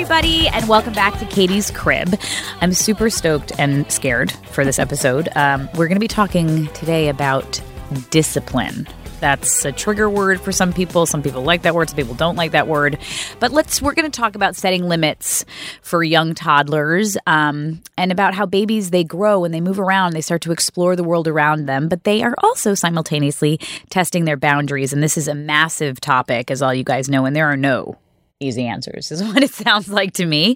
everybody, and welcome back to Katie's Crib. I'm super stoked and scared for this episode. We're going to be talking today about discipline. That's a trigger word for some people. Some people like that word. Some people don't like that word. But we're going to talk about setting limits for young toddlers and about how babies, they grow and they move around. They start to explore the world around them. But they are also simultaneously testing their boundaries. And this is a massive topic, as all you guys know. And there are no easy answers is what it sounds like to me.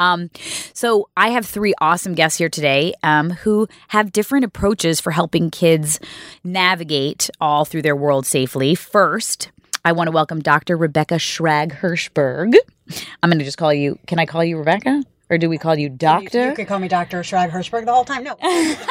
So I have three awesome guests here today who have different approaches for helping kids navigate all through their world safely. First, I want to welcome Dr. Rebecca Schrag-Hirschberg. I'm going to just call you, can I call you Rebecca? Or do we call you Doctor? You could call me Dr. Schrag-Hirschberg the whole time. No.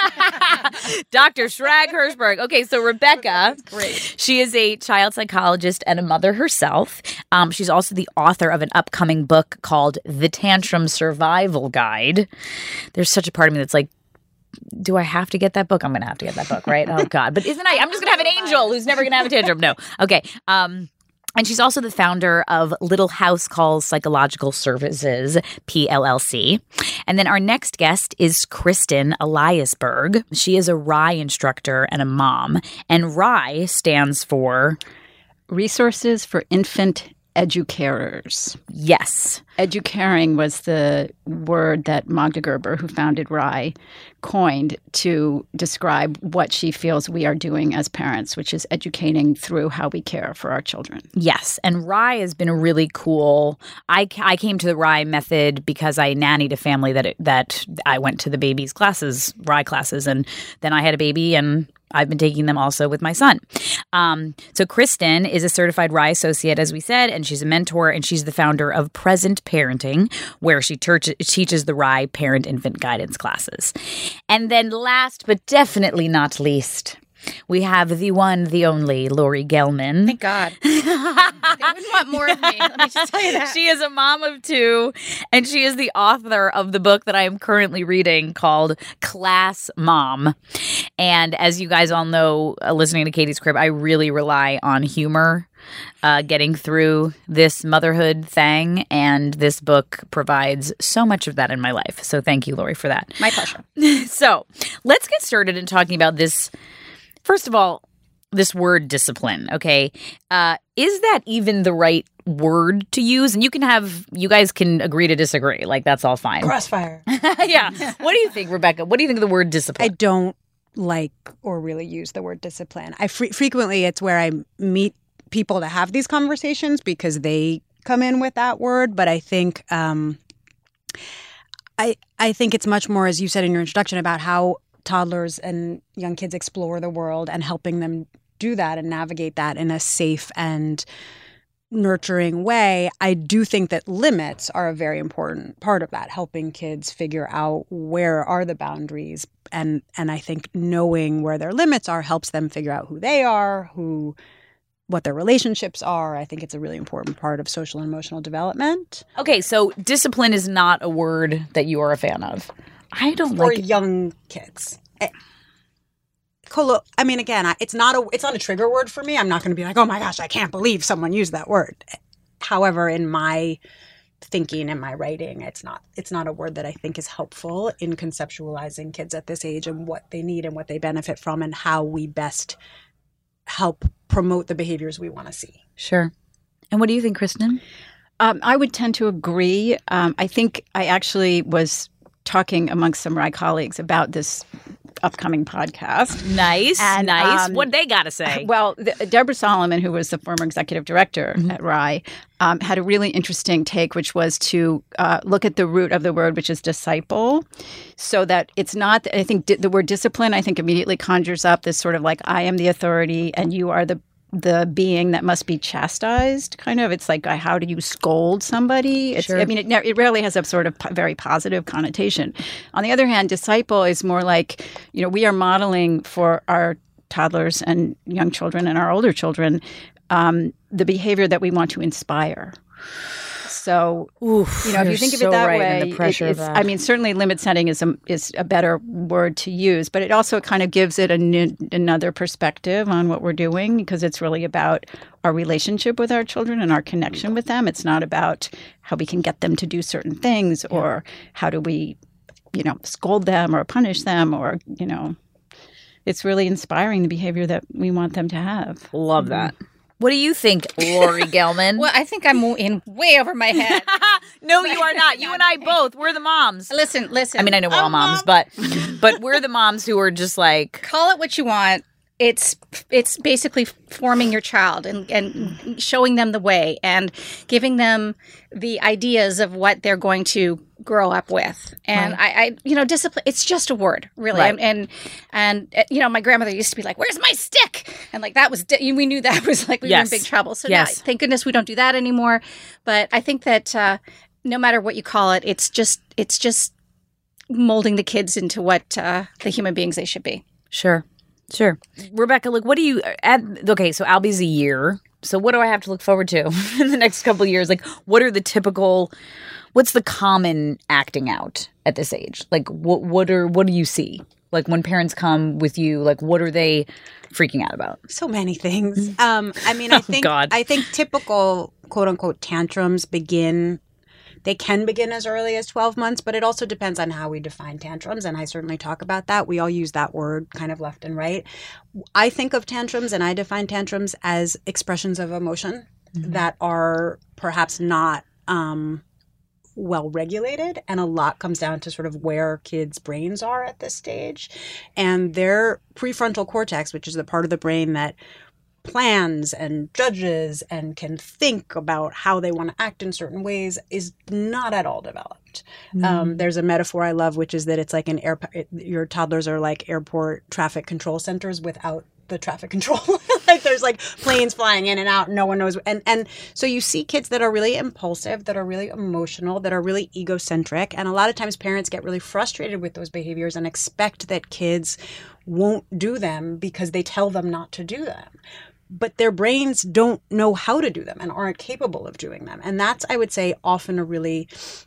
Dr. Schrag-Hirschberg. Okay, so Rebecca, great. She is a child psychologist and a mother herself. She's also the author of an upcoming book called The Tantrum Survival Guide. There's such a part of me that's like, do I have to get that book? I'm going to have to get that book, right? Oh, God. But I'm just going to have an angel who's never going to have a tantrum. No. Okay. And she's also the founder of Little House Calls Psychological Services, PLLC. And then our next guest is Kristen Eliasberg. She is a RIE instructor and a mom. And RIE stands for Resources for Infant Educarers. Yes. Educaring was the word that Magda Gerber, who founded RIE, coined to describe what she feels we are doing as parents, which is educating through how we care for our children. Yes. And RIE has been a really cool – I came to the RIE method because I nannied a family that I went to the baby's classes, RIE classes, and then I had a baby and – I've been taking them also with my son. So Kristen is a certified RIE associate, as we said, and she's a mentor, and she's the founder of Present Parenting, where she teaches the RIE parent-infant guidance classes. And then last but definitely not least, we have the one, the only, Lori Gelman. Thank God. They wouldn't want more of me. Let me just tell you that. She is a mom of two, and she is the author of the book that I am currently reading called Class Mom. And as you guys all know, listening to Katie's Crib, I really rely on humor getting through this motherhood thing, and this book provides so much of that in my life. So thank you, Lori, for that. My pleasure. So let's get started in talking about this. First of all, this word discipline, okay? Is that even the right word to use? And you guys can agree to disagree. Like, that's all fine. Crossfire. Yeah. What do you think, Rebecca? What do you think of the word discipline? I don't like or really use the word discipline. Frequently it's where I meet people to have these conversations because they come in with that word. But I think I think it's much more, as you said in your introduction, about how toddlers and young kids explore the world and helping them do that and navigate that in a safe and nurturing way. I do think that limits are a very important part of that, helping kids figure out where are the boundaries. And I think knowing where their limits are helps them figure out who they are, what their relationships are. I think it's a really important part of social and emotional development. Okay, so discipline is not a word that you are a fan of. I don't like for young kids. I mean, again, it's not a trigger word for me. I'm not going to be like, oh my gosh, I can't believe someone used that word. However, in my thinking and my writing, it's not a word that I think is helpful in conceptualizing kids at this age and what they need and what they benefit from and how we best help promote the behaviors we want to see. Sure. And what do you think, Kristen? I would tend to agree. I think I actually was talking amongst some RIE colleagues about this upcoming podcast. Nice. What they got to say? Well, Deborah Solomon, who was the former executive director at RIE, had a really interesting take, which was to look at the root of the word, which is disciple, so that it's not, I think the word discipline, I think immediately conjures up this sort of like, I am the authority and you are the being that must be chastised, kind of. It's like, how do you scold somebody? Sure. I mean, it rarely has a sort of very positive connotation. On the other hand, disciple is more like, we are modeling for our toddlers and young children and our older children the behavior that we want to inspire. So, Oof, if you think of it that way, the pressure of that. I mean, certainly limit setting is a better word to use, but it also kind of gives it another perspective on what we're doing, because it's really about our relationship with our children and our connection with them. It's not about how we can get them to do certain things or how do we, scold them or punish them or, it's really inspiring the behavior that we want them to have. Love that. What do you think, Lori Gelman? Well, I think I'm in way over my head. No, you are not. You and I both. We're the moms. Listen. I mean, I know we're all moms, but we're the moms who are just like, call it what you want. It's basically forming your child and showing them the way and giving them the ideas of what they're going to grow up with. And I discipline, it's just a word, really. Right. And my grandmother used to be like, "Where's my stick?" And like that was, we knew that was like we were in big trouble. So now, thank goodness we don't do that anymore. But I think that no matter what you call it, it's just molding the kids into what the human beings they should be. Sure. Rebecca, like, what do you okay, so Albie's a year. So what do I have to look forward to in the next couple of years? Like, what's the common acting out at this age? Like, what do you see? Like, when parents come with you, like, what are they freaking out about? So many things. I mean, I think typical quote unquote tantrums They can begin as early as 12 months, but it also depends on how we define tantrums, and I certainly talk about that. We all use that word kind of left and right. I think of tantrums, and I define tantrums as expressions of emotion that are perhaps not well regulated, and a lot comes down to sort of where kids' brains are at this stage. And their prefrontal cortex, which is the part of the brain that plans and judges and can think about how they want to act in certain ways, is not at all developed. There's a metaphor I love, which is that it's like your toddlers are like airport traffic control centers without the traffic control. Like there's like planes flying in and out and no one knows. And so you see kids that are really impulsive, that are really emotional, that are really egocentric. And a lot of times parents get really frustrated with those behaviors and expect that kids won't do them because they tell them not to do them. But their brains don't know how to do them and aren't capable of doing them. And that's, I would say, often a really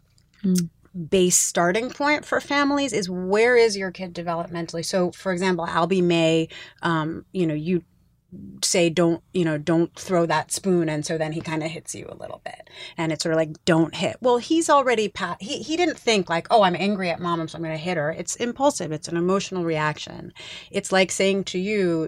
base starting point for families is, where is your kid developmentally? So, for example, Albie may, you say, don't throw that spoon. And so then he kind of hits you a little bit. And it's sort of like, don't hit. Well, he's already, he didn't think like, oh, I'm angry at mom, so I'm going to hit her. It's impulsive. It's an emotional reaction. It's like saying to you,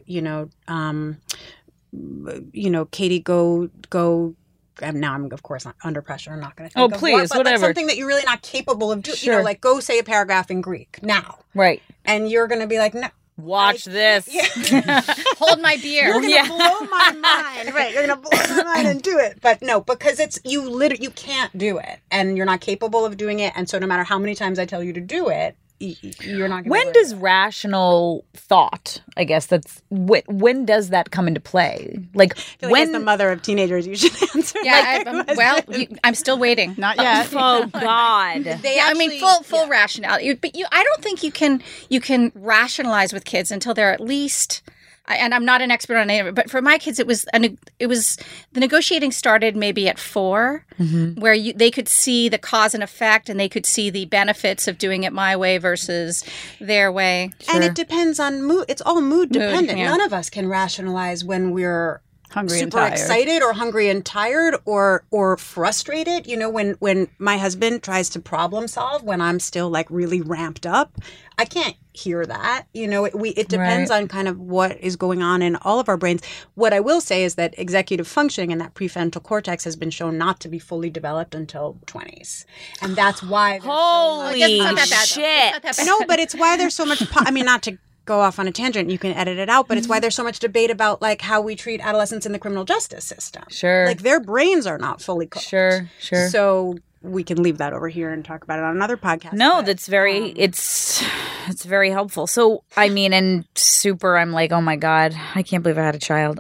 Katie, go. And now I'm, of course, not under pressure. I'm not going to think of please, but whatever. Like something that you're really not capable of doing. Sure. Like go say a paragraph in Greek now. Right. And you're going to be like, no. Watch this. Yeah. Hold my beer. You're going to blow my mind. Right. You're going to blow my mind and do it. But no, because it's, you can't do it. And you're not capable of doing it. And so no matter how many times I tell you to do it, you're not going to. When does rational thought, I guess when does that come into play? Like, when the mother of teenagers, you should answer. Yeah, I'm still waiting. Not yet. Oh God. Full rationality. But I don't think you can rationalize with kids until they're at least. And I'm not an expert on any of it, but for my kids, it was the negotiating started maybe at 4, where they could see the cause and effect, and they could see the benefits of doing it my way versus their way. Sure. And it depends on mood. It's all mood dependent. Yeah. None of us can rationalize when we're hungry super and tired. excited or hungry and tired or frustrated. When my husband tries to problem solve when I'm still like really ramped up, I can't hear that. It depends on kind of what is going on in all of our brains. What I will say is that executive functioning and that prefrontal cortex has been shown not to be fully developed until 20s. And that's why Holy It's not that bad, shit. It's not that bad. No, but it's why there's so much not to go off on a tangent, you can edit it out, but it's why there's so much debate about like how we treat adolescents in the criminal justice system. Sure. Like their brains are not fully cooked. Sure. So we can leave that over here and talk about it on another podcast. No, but, that's very it's very helpful. So I mean, and super, I'm like, oh my God, I can't believe I had a child.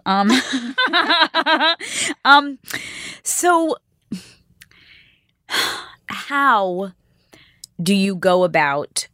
So how do you go about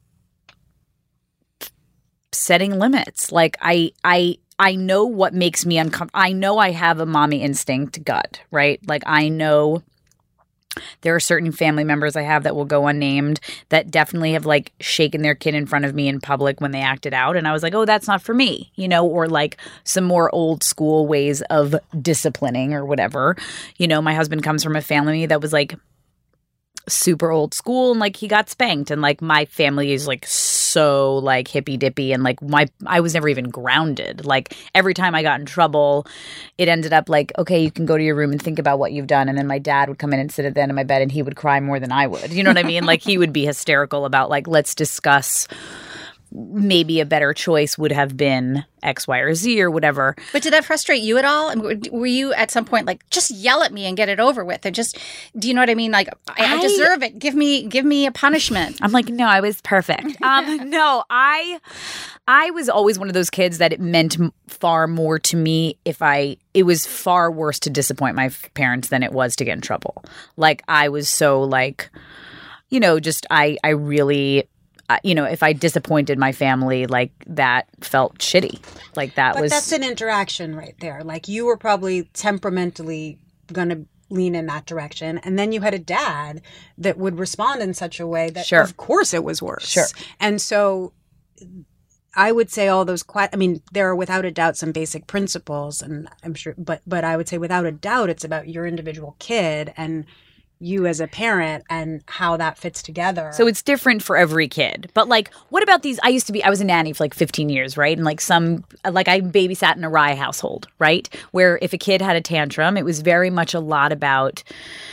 setting limits? Like I know what makes me uncomfortable. I know I have a mommy instinct gut, right? Like I know There are certain family members I have that will go unnamed that definitely have like shaken their kid in front of me in public when they acted out. And I was like, oh, that's not for me, you know, or like some more old school ways of disciplining or whatever. You know, my husband comes from a family that was like super old school and like he got spanked, and like my family is like so like hippy dippy, and like I was never even grounded. Like every time I got in trouble, it ended up like, okay, you can go to your room and think about what you've done, and then my dad would come in and sit at the end of my bed and he would cry more than I would. You know what I mean? Like he would be hysterical about like, let's discuss, maybe a better choice would have been X, Y, or Z or whatever. But did that frustrate you at all? I mean, were you at some point like, just yell at me and get it over with? And just, do you know what I mean? Like, I deserve it. Give me a punishment. I'm like, no, I was perfect. No, I was always one of those kids that it meant far more to me it was far worse to disappoint my parents than it was to get in trouble. Like, I was so like, you know, just I really... you know, if I disappointed my family, like that felt shitty. Like that but was... that's an interaction right there. Like you were probably temperamentally going to lean in that direction. And then you had a dad that would respond in such a way that, Sure. of course, it was worse. Sure. And so I would say all those... I mean, there are without a doubt some basic principles, and I'm sure... But I would say without a doubt, it's about your individual kid and you as a parent and how that fits together. So it's different for every kid. But like, what about these? I was a nanny for like 15 years, right? And like I babysat in a Rye household, right? Where if a kid had a tantrum, it was very much a lot about,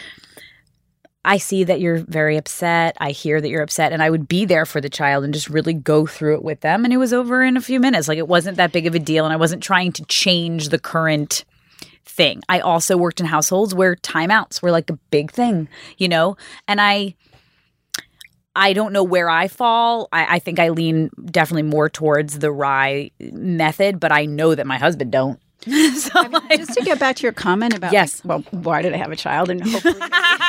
I see that you're very upset. I hear that you're upset. And I would be there for the child and just really go through it with them. And it was over in a few minutes. Like it wasn't that big of a deal. And I wasn't trying to change the current thing. I also worked in households where timeouts were like a big thing, you know? And I don't know where I fall. I think I lean definitely more towards the Rye method, but I know that my husband don't. So I mean, just to get back to your comment about, yes, like, well, why did I have a child, and hopefully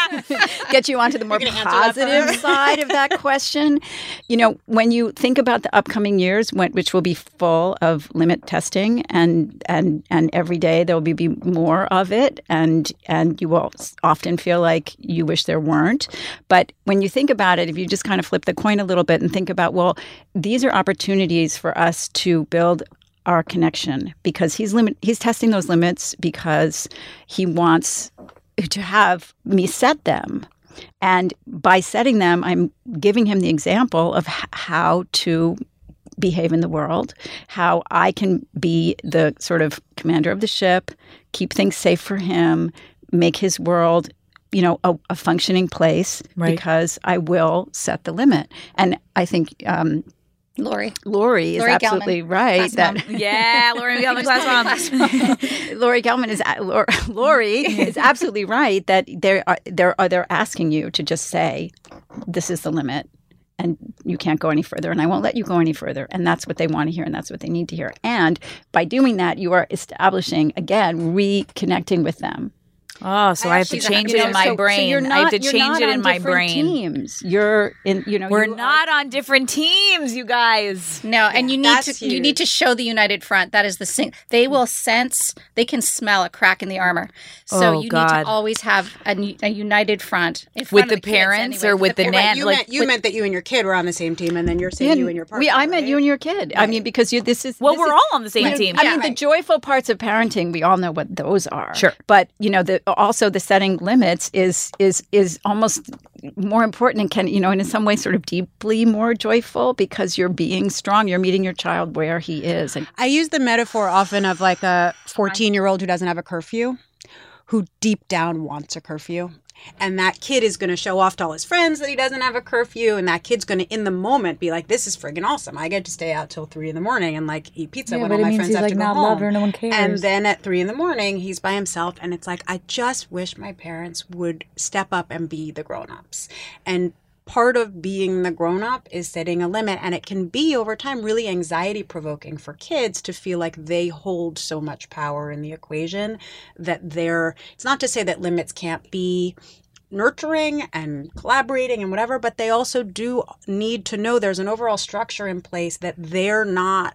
get you onto the more positive side of that question. You know, when you think about the upcoming years, which will be full of limit testing, and every day there will be more of it, and you will often feel like you wish there weren't. But when you think about it, if you just kind of flip the coin a little bit and think about, well, these are opportunities for us to build our connection, because he's testing those limits because he wants to have me set them. And by setting them, I'm giving him the example of how to behave in the world, how I can be the sort of commander of the ship, keep things safe for him, make his world, you know, a functioning place, right, because I will set the limit. And I think Lori is absolutely Gelman, right. Lori Gelman, class mom. Lori Gelman Lori is absolutely right that they're asking you to just say, this is the limit, and you can't go any further, and I won't let you go any further. And that's what they want to hear, and that's what they need to hear. And by doing that, you are establishing, again, reconnecting with them. Oh, so I have to change it in my brain. I have to change it in my brain. Teams. You're in. You know, we're not on different teams, you guys. No, and you need to show the united front. That is the thing. They will sense. They can smell a crack in the armor. So you need to always have a united front in front with of the parents or with the nan. You meant that you and your kid were on the same team, and then you're saying you and your partner. I meant you and your kid. Right. I mean, because we're all on the same team. I mean, the joyful parts of parenting, we all know what those are. Sure, but you know, also the setting limits is almost more important, and can, you know, and in some ways sort of deeply more joyful, because you're being strong. You're meeting your child where he is. And I use the metaphor often of like a 14-year-old who doesn't have a curfew, who deep down wants a curfew. And that kid is going to show off to all his friends that he doesn't have a curfew. And that kid's going to, in the moment, be like, this is friggin' awesome. I get to stay out till 3 a.m. and like eat pizza when all my friends have to go home. Loved her, no one cares. And then at 3 a.m, he's by himself. And it's like, I just wish my parents would step up and be the grown-ups. And part of being the grown-up is setting a limit, and it can be over time really anxiety provoking for kids to feel like they hold so much power in the equation that it's not to say that limits can't be nurturing and collaborating and whatever, but they also do need to know there's an overall structure in place, that they're not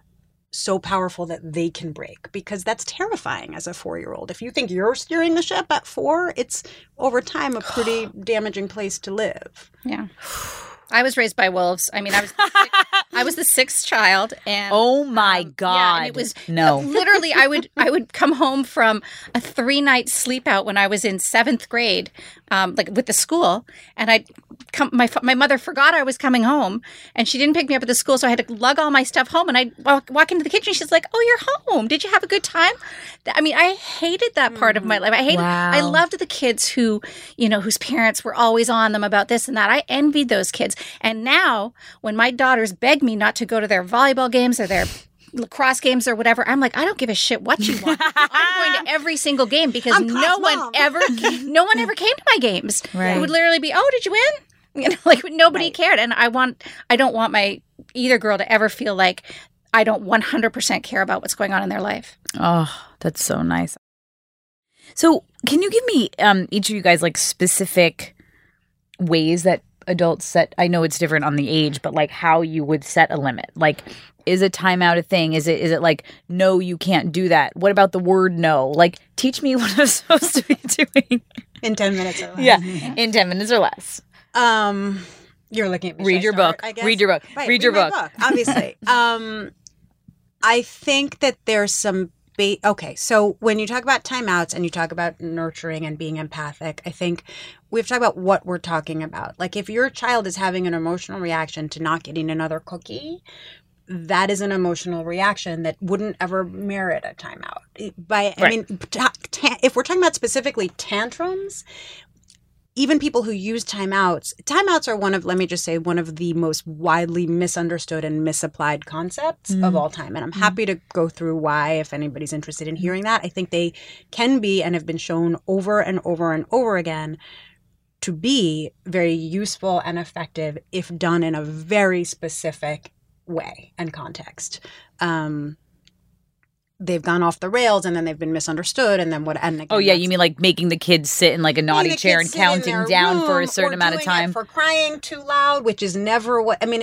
so powerful that they can break, because that's terrifying as a 4-year-old. If you think you're steering the ship at 4, it's over time a pretty damaging place to live. Yeah. I was raised by wolves. I mean, I was the sixth child, and oh my God! Yeah, and it was literally. I would come home from a 3-night sleep out when I was in 7th grade, like with the school, and I'd come. My mother forgot I was coming home, and she didn't pick me up at the school, so I had to lug all my stuff home. And I'd walk into the kitchen. She's like, "Oh, you're home. Did you have a good time?" I mean, I hated that part of my life. I loved the kids who, whose parents were always on them about this and that. I envied those kids. And now when my daughters beg me not to go to their volleyball games or their lacrosse games or whatever, I'm like, I don't give a shit what you want. I'm going to every single game because no one ever came to my games. Right. It would literally be, oh, did you win? Like nobody cared. And I don't want my either girl to ever feel like I don't 100% care about what's going on in their life. Oh, that's so nice. So can you give me, each of you guys, like specific ways that adults set, I know it's different on the age, but like how you would set a limit? Like, is a timeout a thing? Is it like, no, you can't do that? What about the word no? Like, teach me what I'm supposed to be doing. In 10 minutes or less. Yeah, in 10 minutes or less. You're looking at me. Read your book. Read your book. Right, read your book. Obviously. I think that there's some okay, so when you talk about timeouts and you talk about nurturing and being empathic, I think we have to talk about what we're talking about. Like if your child is having an emotional reaction to not getting another cookie, that is an emotional reaction that wouldn't ever merit a timeout. I mean, if we're talking about specifically tantrums, even people who use timeouts are one of the most widely misunderstood and misapplied concepts of all time. And I'm happy to go through why, if anybody's interested in hearing that. I think they can be and have been shown over and over and over again to be very useful and effective if done in a very specific way and context. They've gone off the rails and then they've been misunderstood and then what? And again, you mean like making the kids sit in like a naughty chair and counting down for a certain amount of time? For crying too loud, which is never what I mean.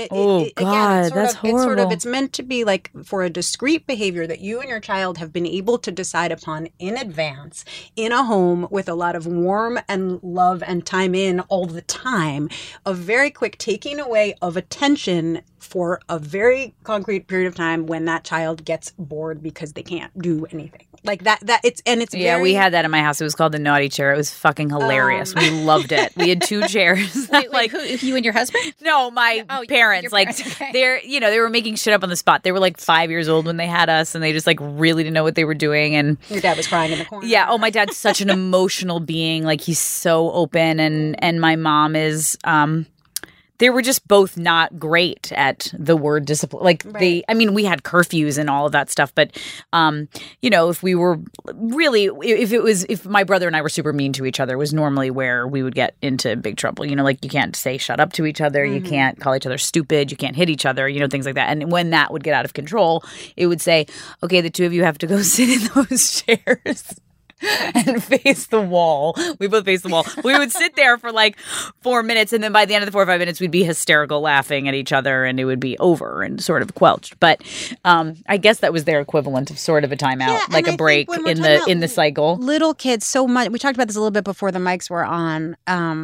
It's meant to be like for a discrete behavior that you and your child have been able to decide upon in advance in a home with a lot of warmth and love and time in all the time. A very quick taking away of attention for a very concrete period of time when that child gets bored because they can't do anything like that. We had that in my house. It was called the naughty chair. It was fucking hilarious. We loved it. We had 2 chairs. Wait, who, you and your husband? No, my parents. Like okay. they were making shit up on the spot. They were like 5 years old when they had us, and they just like really didn't know what they were doing. And your dad was crying in the corner. Yeah. Oh, my dad's such an emotional being. Like he's so open, and my mom is. They were just both not great at the word discipline. Like we had curfews and all of that stuff. But, if we were really, if my brother and I were super mean to each other, was normally where we would get into big trouble. Like you can't say shut up to each other. You can't call each other stupid. You can't hit each other, things like that. And when that would get out of control, it would say, okay, the 2 of you have to go sit in those chairs. And face the wall. We both faced the wall. We would sit there for like 4 minutes, and then by the end of the 4 or 5 minutes, we'd be hysterical laughing at each other, and it would be over and sort of quelched. But I guess that was their equivalent of sort of a timeout, like a break in the cycle. Little kids, so much. We talked about this a little bit before the mics were on.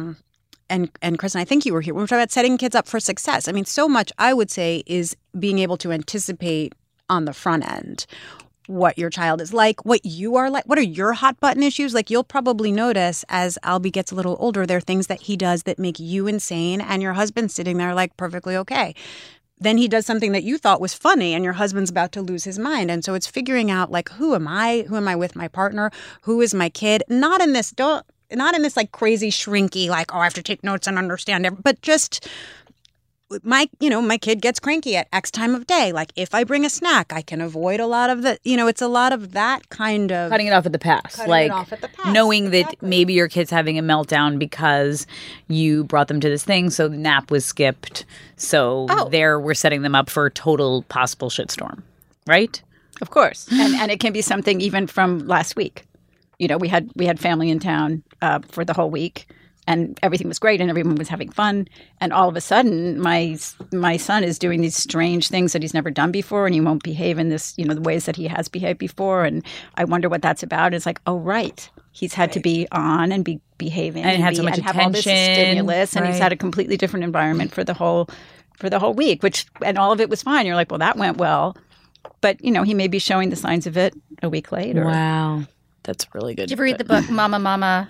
And Kristen, I think you were here when we were talking about setting kids up for success. I mean, so much I would say is being able to anticipate on the front end what your child is like, what you are like, what are your hot button issues? Like you'll probably notice as Albie gets a little older, there are things that he does that make you insane and your husband's sitting there like perfectly okay. Then he does something that you thought was funny and your husband's about to lose his mind. And so it's figuring out like, who am I with my partner? Who is my kid? Not in this like crazy shrinky, like, I have to take notes and understand it, but just my kid gets cranky at X time of day. Like if I bring a snack, I can avoid a lot of it's a lot of that kind of cutting it off at the pass. Knowing that maybe your kid's having a meltdown because you brought them to this thing. So the nap was skipped. So we're setting them up for a total possible shitstorm. Right? Of course. And it can be something even from last week. We had family in town for the whole week. and everything was great and everyone was having fun. And all of a sudden, my son is doing these strange things that he's never done before, and he won't behave in this, the ways that he has behaved before. And I wonder what that's about. It's like, oh, right. He's had to be on and be behaving and had so much have all this stimulus, and he's had a completely different environment for the whole week, and all of it was fine. You're like, well, that went well. But, he may be showing the signs of it a week later. Wow. That's really good. Did you ever read the book Llama Llama,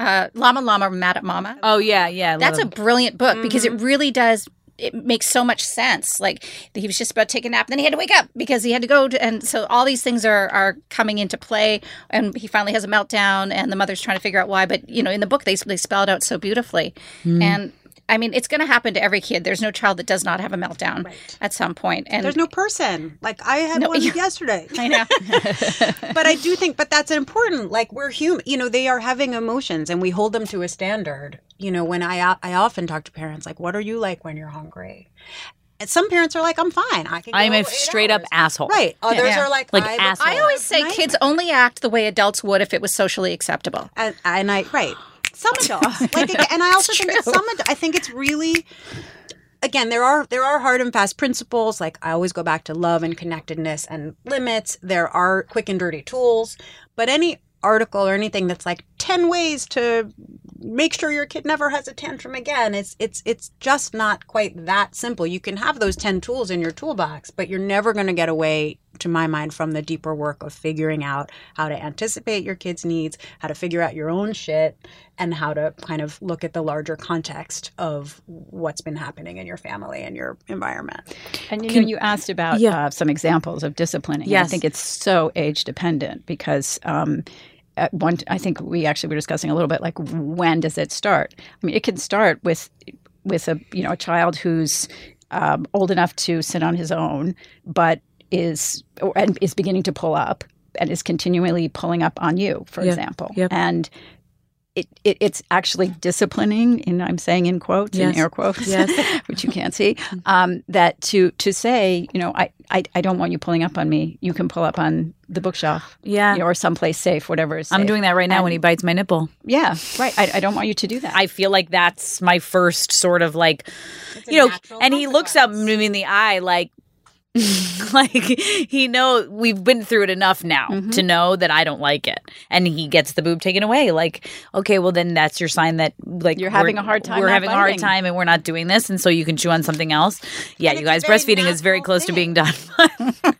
Mad at Mama? Oh, yeah. That's a brilliant book because it really does. It makes so much sense. Like he was just about to take a nap, and then he had to wake up because he had to go. And so all these things are coming into play. And he finally has a meltdown, and the mother's trying to figure out why. But in the book they spell it out so beautifully. And I mean, it's going to happen to every kid. There's no child that does not have a meltdown at some point. And there's no person. Like I had one yesterday. I know. But I do think, that's important. Like we're human. They are having emotions, and we hold them to a standard. When I often talk to parents, like, what are you like when you're hungry? And some parents are like, I'm fine. I'm a straight up asshole. Right. Others are like asshole. I always say kids only act the way adults would if it was socially acceptable. And some adults, and I also think that I think it's really, again, there are hard and fast principles. Like I always go back to love and connectedness and limits. There are quick and dirty tools, but any article or anything that's like 10 ways to make sure your kid never has a tantrum again, it's just not quite that simple. You can have those 10 tools in your toolbox, but you're never going to get away, to my mind, from the deeper work of figuring out how to anticipate your kids' needs, how to figure out your own shit, and how to kind of look at the larger context of what's been happening in your family and your environment. And you asked about some examples of disciplining. Yes. I think it's so age dependent because I think we actually were discussing a little bit, like, when does it start? I mean, it can start with a child who's old enough to sit on his own, but is beginning to pull up and is continually pulling up on you, for example. Yep. And it's actually disciplining, and I'm saying in quotes, in air quotes, which you can't see, that to say, I don't want you pulling up on me. You can pull up on the bookshelf, or someplace safe, whatever is safe. I'm doing that right now when he bites my nipple. Yeah, right. I don't want you to do that. I feel like that's my first sort of like, and he looks up me in the eye like, like we've been through it enough now to know that I don't like it, and he gets the boob taken away. Like, okay, well then that's your sign that like you're having a hard time. We're having a hard time, and we're not doing this, and so you can chew on something else. Yeah, you guys, breastfeeding is very close to being done. But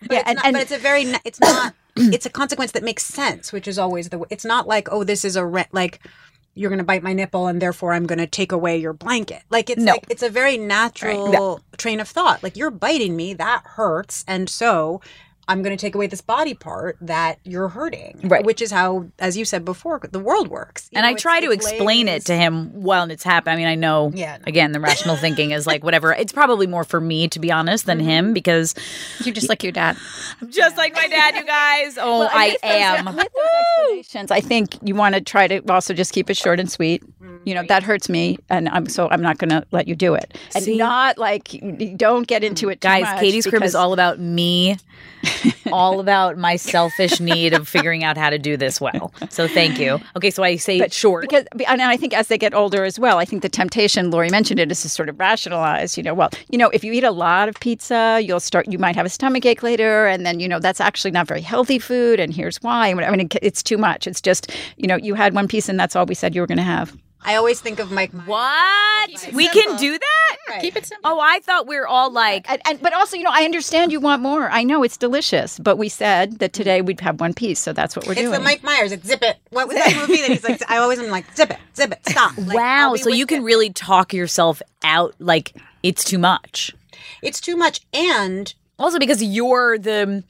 it's a consequence that makes sense, which is always it's not like, oh, this is like, you're going to bite my nipple and therefore I'm going to take away your blanket. Like it's a very natural train of thought. Like, you're biting me, that hurts, and so I'm going to take away this body part that you're hurting. Right. Which is how, as you said before, the world works. And I try to explain it to him while it's happening. I mean, I know, again, the rational thinking is like, whatever. It's probably more for me, to be honest, than him, because you're just like your dad. I'm just like my dad, you guys. Oh, well, I am. With those explanations, I think you want to try to also just keep it short and sweet. That hurts me, and I'm not going to let you do it. And not like, don't get into it too much. Guys, Katie's Crib is all about me. All about my selfish need of figuring out how to do this well. So thank you. Okay, so I say short. And I think as they get older as well, I think the temptation, Lori mentioned it, is to sort of rationalize, if you eat a lot of pizza, you might have a stomachache later, and then, that's actually not very healthy food, and here's why. I mean, it's too much. It's just, you had one piece and that's all we said you were going to have. I always think of Mike Myers. What? We can do that? Right. Keep it simple. Oh, I thought we were all like... But also, I understand you want more. I know it's delicious. But we said that today we'd have one piece, so that's what we're doing. It's the Mike Myers. It's zip it. What was that movie that he's like... I always am like, zip it, stop. Like, wow, so you can really talk yourself out like it's too much. It's too much, and... Also because you're the...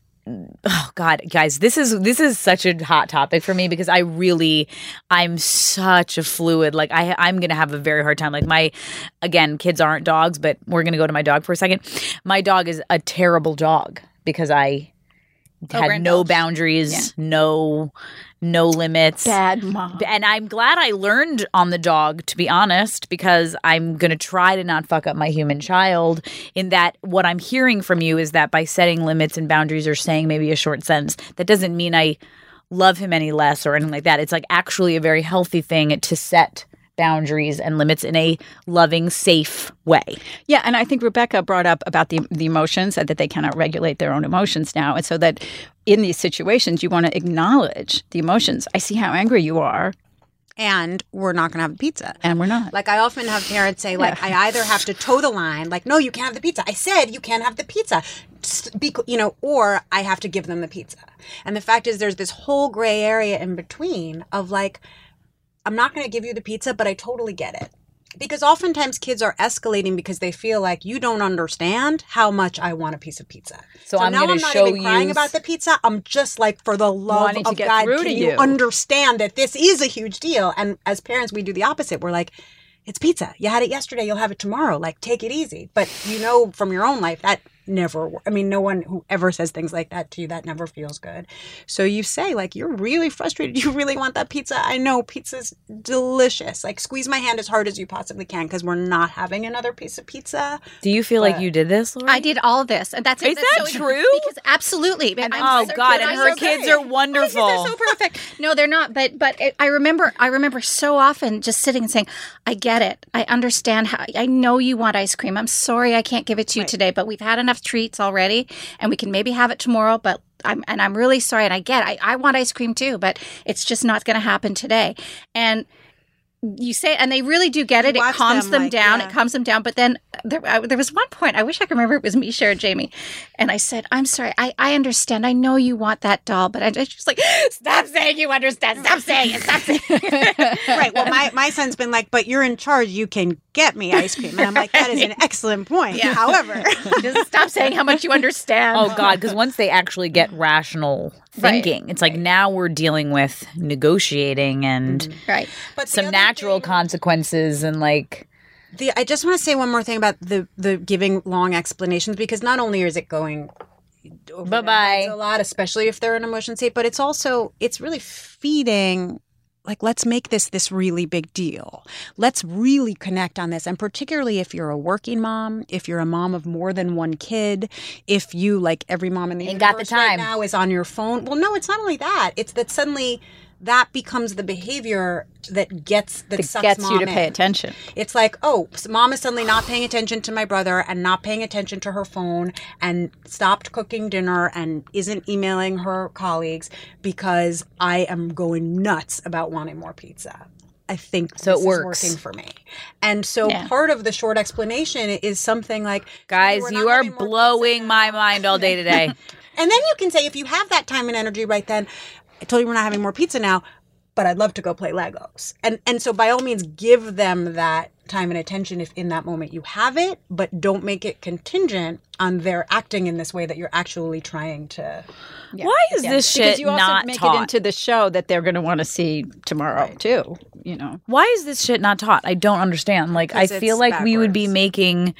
Oh God, guys, this is such a hot topic for me because I'm such a fluid. Like I'm going to have a very hard time. Like kids aren't dogs, but we're going to go to my dog for a second. My dog is a terrible dog because I had no boundaries, no limits. Bad mom. And I'm glad I learned on the dog, to be honest, because I'm going to try to not fuck up my human child. In that, what I'm hearing from you is that by setting limits and boundaries or saying maybe a short sentence, that doesn't mean I love him any less or anything like that. It's like actually a very healthy thing to set boundaries and limits in a loving, safe way. Yeah, and I think Rebecca brought up about the emotions, that they cannot regulate their own emotions now. And so that in these situations, you want to acknowledge the emotions. I see how angry you are. And we're not going to have the pizza. And we're not. Like, I often have parents say, like, I either have to toe the line, like, no, you can't have the pizza. I said you can't have the pizza, or I have to give them the pizza. And the fact is, there's this whole gray area in between of like, I'm not going to give you the pizza, but I totally get it. Because oftentimes kids are escalating because they feel like you don't understand how much I want a piece of pizza. So I'm now going I'm to not show even crying you about the pizza. I'm just like, for the love Wanting to of get God, through can to you you. understand that this is a huge deal? And as parents, we do the opposite. We're like, it's pizza. You had it yesterday. You'll have it tomorrow. Like, take it easy. But you know from your own life that never works. I mean, no one who ever says things like that to you, that never feels good. So you say, like, you're really frustrated. You really want that pizza. I know pizza's delicious. Like, squeeze my hand as hard as you possibly can because we're not having another piece of pizza. Do you feel like you did this, Lori? I did all of this, and that's Is that's that so- true? Because absolutely. And oh God, and her kids are wonderful. They're so perfect. No, they're not. But I remember so often just sitting and saying, I get it. I understand how. I know you want ice cream. I'm sorry I can't give it to you today, but we've had enough treats already, and we can maybe have it tomorrow. But I'm really sorry, and I get it. I want ice cream too, but it's just not going to happen today. And you say, and they really do get it. It calms them down. It calms them down. But then there was one point, I wish I could remember, it was Misha or Jamie. And I said, I'm sorry. I understand. I know you want that doll, but I just like, stop saying you understand. Stop saying it. Stop saying it. Right. Well, my son's been like, but you're in charge. You can get me ice cream. And I'm like, that is an excellent point. Yeah. However, just stop saying how much you understand. Oh God, because once they actually get rational thinking, it's like now we're dealing with negotiating and but some natural consequences and like. I just want to say one more thing about the giving long explanations, because not only is it going over their heads a lot, especially if they're in emotion state, but it's really feeding. Like, let's make this really big deal. Let's really connect on this. And particularly if you're a working mom, if you're a mom of more than one kid, if you, like every mom in the universe right now, is on your phone. Well, no, it's not only that. It's that suddenly that becomes the behavior that sucks mom you to in. pay attention. It's like, oh, so mom is suddenly not paying attention to my brother and not paying attention to her phone and stopped cooking dinner and isn't emailing her colleagues because I am going nuts about wanting more pizza. I think so. This It works. is working for me. And so part of the short explanation is something like, guys, you are blowing my mind all day today. And then you can say, if you have that time and energy right then, I told you we're not having more pizza now, but I'd love to go play Legos. And so by all means, give them that time and attention if in that moment you have it, but don't make it contingent on their acting in this way that you're actually trying to. Yeah. Why is this shit because you also not make taught? it into the show that they're going to want to see tomorrow too, you know. Why is this shit not taught? I don't understand. Like, I feel like we would be making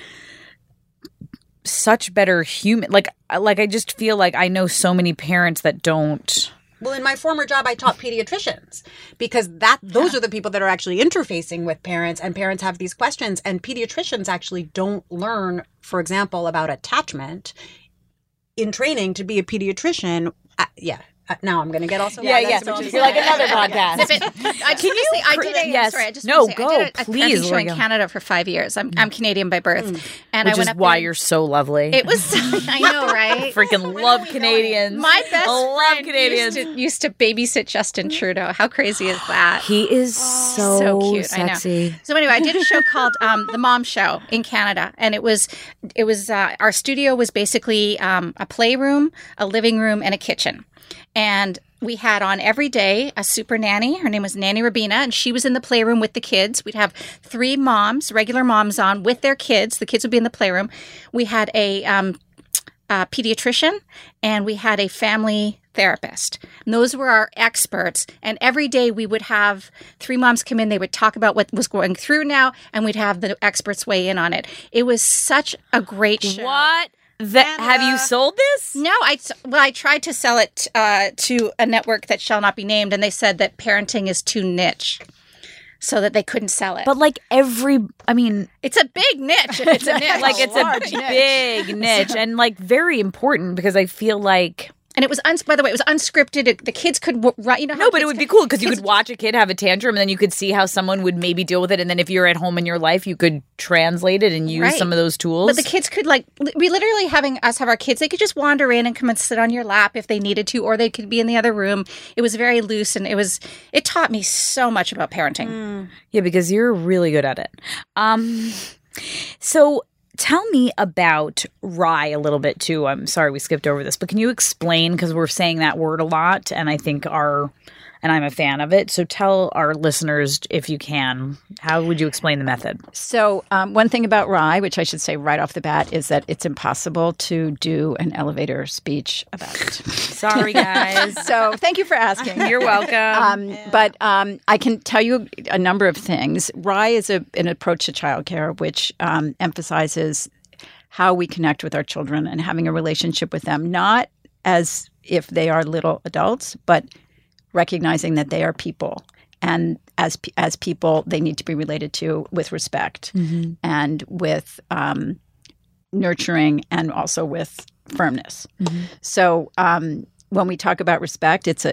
such better human. Like I just feel like I know so many parents that don't. Well, in my former job, I taught pediatricians because those are the people that are actually interfacing with parents, and parents have these questions, and pediatricians actually don't learn, for example, about attachment in training to be a pediatrician. Now I'm going to get also. You're like another podcast. I did a please. show in Canada for 5 years. I'm Canadian by birth, and which I went is up why there. you're so lovely. It was. I know, right? Freaking love Canadians. My best friend Canadians. Used to babysit Justin Trudeau. How crazy is that? He is so cute. sexy. I know. So anyway, I did a show called The Mom Show in Canada, and it was our studio was basically a playroom, a living room, and a kitchen. And we had on every day a super nanny. Her name was Nanny Rabina, and she was in the playroom with the kids. We'd have 3 moms, regular moms on with their kids. The kids would be in the playroom. We had a pediatrician, and we had a family therapist. And those were our experts. And every day we would have 3 moms come in. They would talk about what was going through now, and we'd have the experts weigh in on it. It was such a great show. What? Have you sold this? No, I tried to sell it to a network that shall not be named, and they said that parenting is too niche, so that they couldn't sell it. But like it's a big niche. It's a niche. Like it's a big niche and like very important because I feel like And it was, by the way, it was unscripted. The kids could write, you know. No, but it would be cool because you could watch a kid have a tantrum and then you could see how someone would maybe deal with it. And then if you're at home in your life, you could translate it and use some of those tools. But the kids could we literally have our kids, they could just wander in and come and sit on your lap if they needed to, or they could be in the other room. It was very loose and it taught me so much about parenting. Yeah, because you're really good at it. So tell me about Rye a little bit too. I'm sorry we skipped over this, but can you explain, because we're saying that word a lot and I think and I'm a fan of it. So tell our listeners, if you can, how would you explain the method? So one thing about Rye, which I should say right off the bat, is that it's impossible to do an elevator speech about it. Sorry, guys. So thank you for asking. You're welcome. But I can tell you a number of things. Rye is an approach to childcare which emphasizes how we connect with our children and having a relationship with them, not as if they are little adults, but recognizing that they are people, and as people, they need to be related to with respect and with nurturing, and also with firmness. So when we talk about respect, it's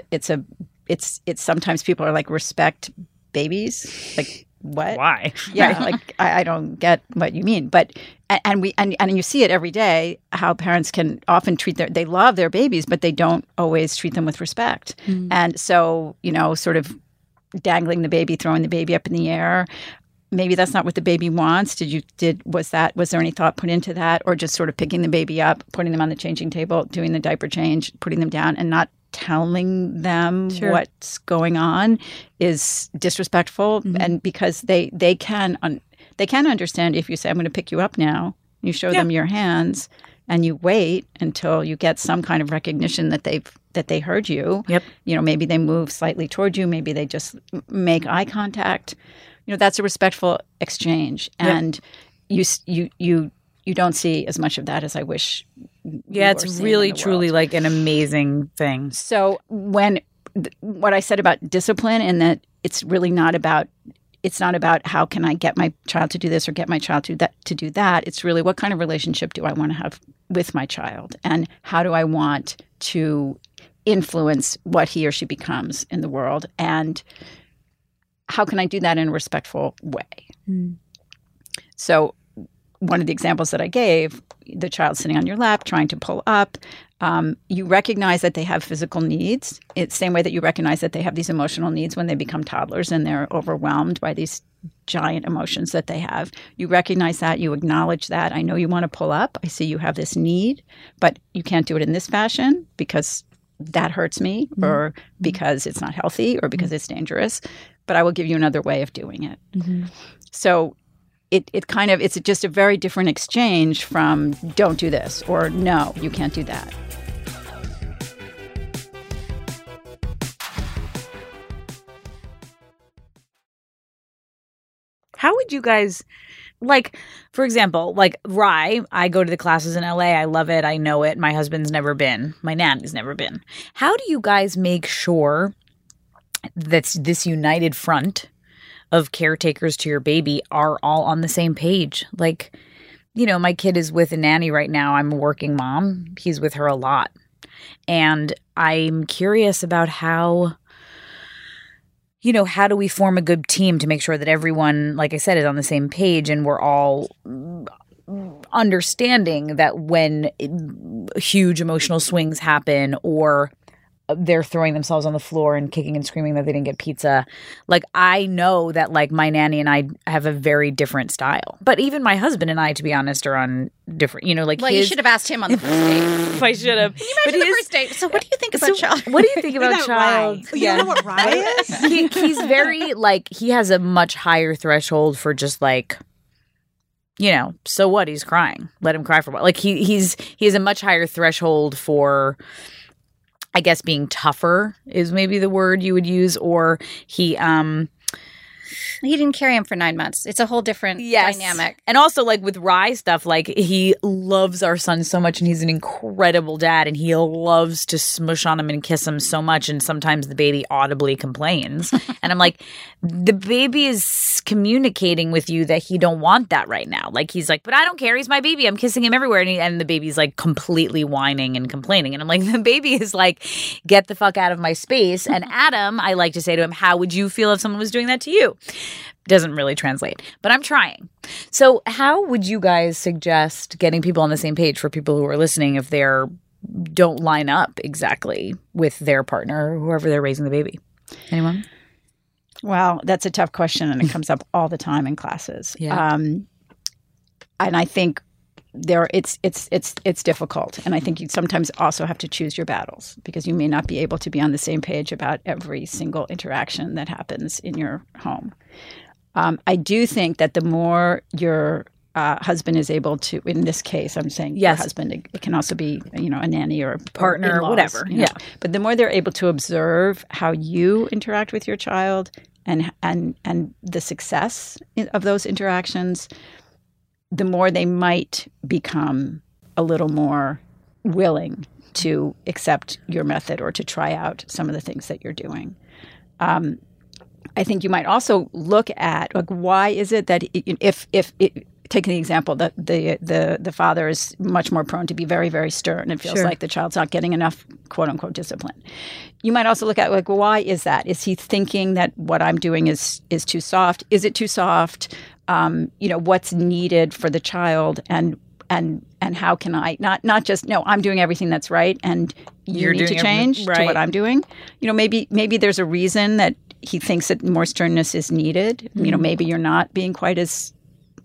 sometimes people are like, respect babies, like what? Why? Yeah, like I don't get what you mean, but and you see it every day how parents can often they love their babies, but they don't always treat them with respect, and so sort of dangling the baby, throwing the baby up in the air. Maybe that's not what the baby wants. Was there any thought put into that, or just sort of picking the baby up, putting them on the changing table, doing the diaper change, putting them down, and not telling them what's going on is disrespectful, and because they can understand if you say, I'm going to pick you up now, you show them your hands and you wait until you get some kind of recognition that they heard you. Maybe they move slightly toward you, maybe they just make eye contact. That's a respectful exchange, and you don't see as much of that as I wish. Yeah, it's really truly like an amazing thing. So what I said about discipline, and that it's not about how can I get my child to do this or get my child to do that. It's really, what kind of relationship do I want to have with my child, and how do I want to influence what he or she becomes in the world, and how can I do that in a respectful way? So one of the examples that I gave, the child sitting on your lap, trying to pull up, you recognize that they have physical needs. It's the same way that you recognize that they have these emotional needs when they become toddlers and they're overwhelmed by these giant emotions that they have. You recognize that. You acknowledge that. I know you want to pull up. I see you have this need, but you can't do it in this fashion because that hurts me, or because it's not healthy, or because it's dangerous. But I will give you another way of doing it. So it's just a very different exchange from don't do this, or no, you can't do that. How would you guys, for example, Rye, I go to the classes in LA. I love it. I know it. My husband's never been. My nanny's never been. How do you guys make sure that this united front of caretakers to your baby are all on the same page? My kid is with a nanny right now. I'm a working mom. He's with her a lot. And I'm curious about how do we form a good team to make sure that everyone, like I said, is on the same page, and we're all understanding that when huge emotional swings happen, or they're throwing themselves on the floor and kicking and screaming that they didn't get pizza. I know that my nanny and I have a very different style. But even my husband and I, to be honest, are on different, you should have asked him on the first date. I should have. Can you imagine the first date? So what do you think about child? What do you think about child? You don't know what Rye is? He's very, he has a much higher threshold for just so what? He's crying. Let him cry for a while. He has a much higher threshold for, I guess, being tougher is maybe the word you would use, or he He didn't carry him for 9 months. It's a whole different dynamic. And also, like with Rye stuff, like he loves our son so much and he's an incredible dad and he loves to smush on him and kiss him so much. And sometimes the baby audibly complains. And I'm like, the baby is communicating with you that he don't want that right now. Like he's like, but I don't care. He's my baby. I'm kissing him everywhere. And the baby's like completely whining and complaining. And I'm like, the baby is like, get the fuck out of my space. And Adam, I like to say to him, how would you feel if someone was doing that to you? Doesn't really translate, but I'm trying. So how would you guys suggest getting people on the same page for people who are listening if they're don't line up exactly with their partner or whoever they're raising the baby? Anyone? Well, that's a tough question, and it comes up all the time in classes. Yeah. And I think it's difficult, and I think you sometimes also have to choose your battles because you may not be able to be on the same page about every single interaction that happens in your home. I do think that the more your husband is able to, in this case, I'm saying your husband, it can also be, a nanny or partner or whatever. Yeah. But the more they're able to observe how you interact with your child and the success of those interactions, the more they might become a little more willing to accept your method or to try out some of the things that you're doing. I think you might also look at, like, why is it that if taking the example that the father is much more prone to be very, very stern and feels like the child's not getting enough quote unquote discipline. You might also look at, like, well, why is that? Is he thinking that what I'm doing is too soft? Is it too soft? What's needed for the child and how can I not just, no, I'm doing everything that's right and you need to change to what I'm doing. Maybe there's a reason that he thinks that more sternness is needed. Mm-hmm. Maybe you're not being quite as,